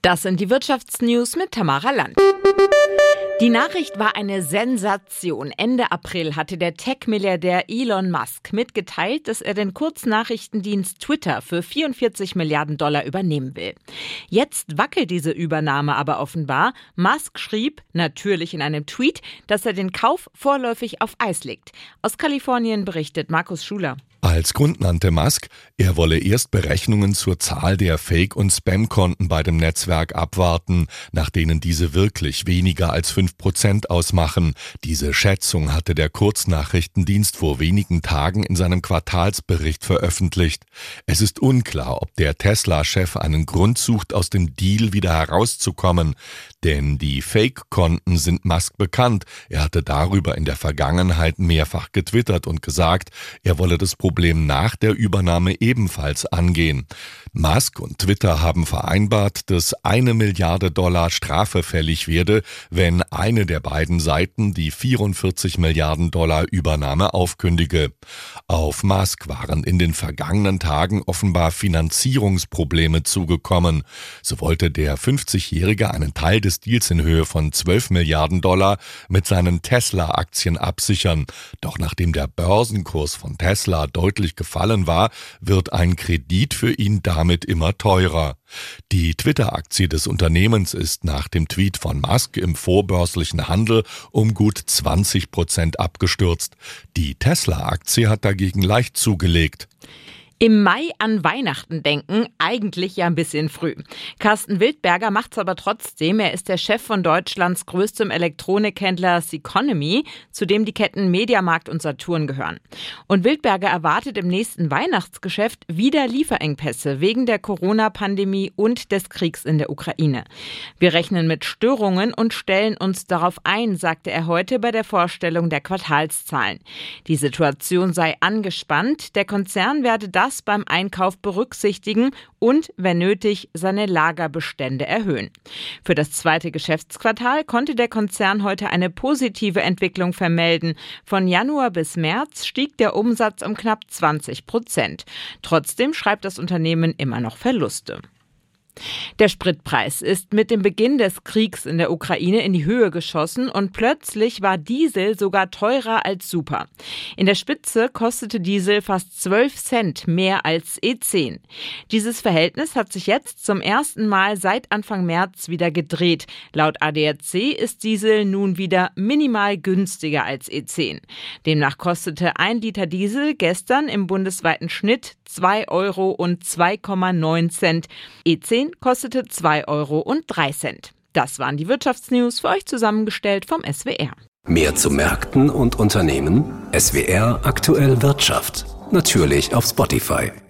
Das sind die Wirtschaftsnews mit Tamara Land. Die Nachricht war eine Sensation. Ende April hatte der Tech-Milliardär Elon Musk mitgeteilt, dass er den Kurznachrichtendienst Twitter für 44 Milliarden Dollar übernehmen will. Jetzt wackelt diese Übernahme aber offenbar. Musk schrieb, natürlich in einem Tweet, dass er den Kauf vorläufig auf Eis legt. Aus Kalifornien berichtet Markus Schuler. Als Grund nannte Musk, er wolle erst Berechnungen zur Zahl der Fake- und Spam-Konten bei dem Netzwerk abwarten, nach denen diese wirklich weniger als 5% ausmachen. Diese Schätzung hatte der Kurznachrichtendienst vor wenigen Tagen in seinem Quartalsbericht veröffentlicht. Es ist unklar, ob der Tesla-Chef einen Grund sucht, aus dem Deal wieder herauszukommen. Denn die Fake-Konten sind Musk bekannt. Er hatte darüber in der Vergangenheit mehrfach getwittert und gesagt, er wolle das Problem nach der Übernahme ebenfalls angehen. Musk und Twitter haben vereinbart, dass 1 Milliarde Dollar Strafe fällig werde, wenn eine der beiden Seiten die 44 Milliarden Dollar Übernahme aufkündige. Auf Musk waren in den vergangenen Tagen offenbar Finanzierungsprobleme zugekommen. So wollte der 50-Jährige einen Teil des Deals in Höhe von 12 Milliarden Dollar mit seinen Tesla-Aktien absichern. Doch nachdem der Börsenkurs von Tesla deutlich gefallen war, wird ein Kredit für ihn damit immer teurer. Die Twitter-Aktie des Unternehmens ist nach dem Tweet von Musk im vorbörslichen Handel um gut 20% abgestürzt. Die Tesla-Aktie hat dagegen leicht zugelegt. Im Mai an Weihnachten denken, eigentlich ja ein bisschen früh. Carsten Wildberger macht's aber trotzdem. Er ist der Chef von Deutschlands größtem Elektronikhändler Ceconomy, zu dem die Ketten Mediamarkt und Saturn gehören. Und Wildberger erwartet im nächsten Weihnachtsgeschäft wieder Lieferengpässe wegen der Corona-Pandemie und des Kriegs in der Ukraine. Wir rechnen mit Störungen und stellen uns darauf ein, sagte er heute bei der Vorstellung der Quartalszahlen. Die Situation sei angespannt. Der Konzern werde das beim Einkauf berücksichtigen und, wenn nötig, seine Lagerbestände erhöhen. Für das zweite Geschäftsquartal konnte der Konzern heute eine positive Entwicklung vermelden. Von Januar bis März stieg der Umsatz um knapp 20%. Trotzdem schreibt das Unternehmen immer noch Verluste. Der Spritpreis ist mit dem Beginn des Kriegs in der Ukraine in die Höhe geschossen und plötzlich war Diesel sogar teurer als Super. In der Spitze kostete Diesel fast 12 Cent mehr als E10. Dieses Verhältnis hat sich jetzt zum ersten Mal seit Anfang März wieder gedreht. Laut ADAC ist Diesel nun wieder minimal günstiger als E10. Demnach kostete 1 Liter Diesel gestern im bundesweiten Schnitt 2 Euro und 2,9 Cent. E10 kostete 2,03 Euro. Das waren die Wirtschaftsnews für euch zusammengestellt vom SWR. Mehr zu Märkten und Unternehmen? SWR Aktuell Wirtschaft. Natürlich auf Spotify.